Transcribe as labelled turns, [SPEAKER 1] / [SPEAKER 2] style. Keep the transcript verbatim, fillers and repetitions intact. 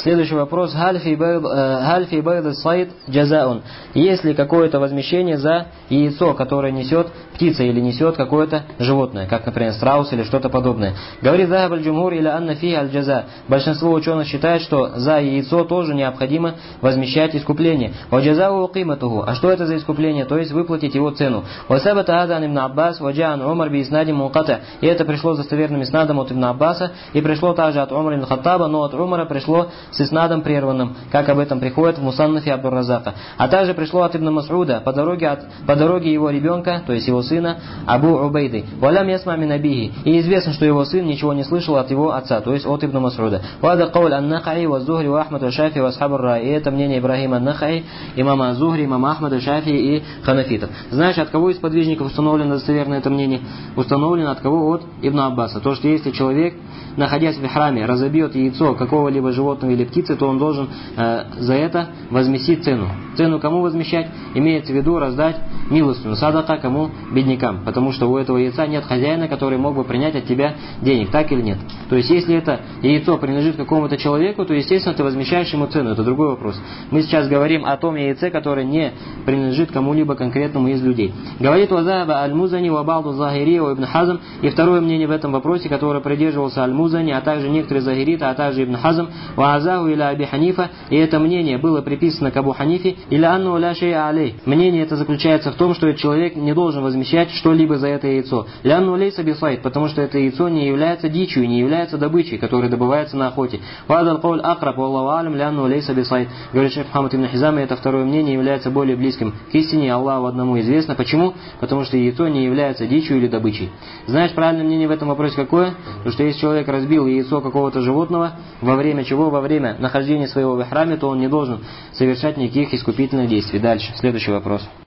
[SPEAKER 1] Следующий вопрос. Халь фи байд сайд джазаун. Есть ли какое-то возмещение за яйцо, которое несет птица или несет какое-то животное, как, например, страус или что-то подобное? Говорит Захаб аль-Джумхур или анна фи аль-джаза. Большинство ученых считает, что за яйцо тоже необходимо возмещать искупление. Ваджазау киматуху. А что это за искупление? То есть выплатить его цену. Васабата азан ибн Аббас, ваджан Умар би иснади мунката. И это пришло достоверным иснадом от ибн Аббаса, и пришло также от Умара ибн Хаттаба, но от Умара пришло с иснадом прерванным, как об этом приходит в Мусаннафе Абдур-Разака. А также пришло от ибн Мас'уда по дороге, от, по дороге его ребенка, то есть его сына, Абу Убайды. Валям ясма мин абихи. И известно, что его сын ничего не слышал от его отца, то есть от ибн Мас'уда. Вада кауль ан-Нахаи, ва Зухри, ва Ахмад, ва Шафи, ва Асхаб ар-Рай. И это мнение Ибрахима ан-Нахаи, имама Зухри, имама Ахмада, Шафи и ханафитов. Знаешь, от кого из подвижников установлено достоверное это мнение? Установлено от кого? От ибн Аббаса. То, что если человек, находясь в храме, разобьет яйцо какого-либо животного или птицы, то он должен э, за это возместить цену. Цену кому возмещать? Имеется в виду раздать милостыню, садака кому? Беднякам. Потому что у этого яйца нет хозяина, который мог бы принять от тебя денег, так или нет? То есть, если это яйцо принадлежит какому-то человеку, то, естественно, ты возмещаешь ему цену. Это другой вопрос. Мы сейчас говорим о том яйце, которое не принадлежит кому-либо конкретному из людей. Говорит Вазаба аль-Музани, Вабалду Захири, Ибн Хазм. И второе мнение в этом вопросе, которое придерживался аль-Музани, а также некоторые захириты, а также Ибн Хазм, Ваазаху или Аби Ханифа. И это мнение было приписано к Абу Ханифе, или анну ля шей'a алей. Мнение это заключается в том, что человек не должен возмещать что-либо за это яйцо. Лянну лейса бисайд, потому что это яйцо не является дичью, не является добычей, которая добывается на охоте. Вадал кауль акраб, валлаху алям, лянну лейса бисайд. Говорит шейх Мухаммад ибн Хизам, и это второе мнение является более близким к истине, Аллаху одному известно. Почему? Потому что яйцо не является дичью или добычей. Знаешь, правильное мнение в этом вопросе какое? Потому что если человек разбил яйцо какого-то животного, во время чего? Во время нахождения своего в ихраме, то он не должен совершать никаких искупительных действий. Дальше, следующий вопрос.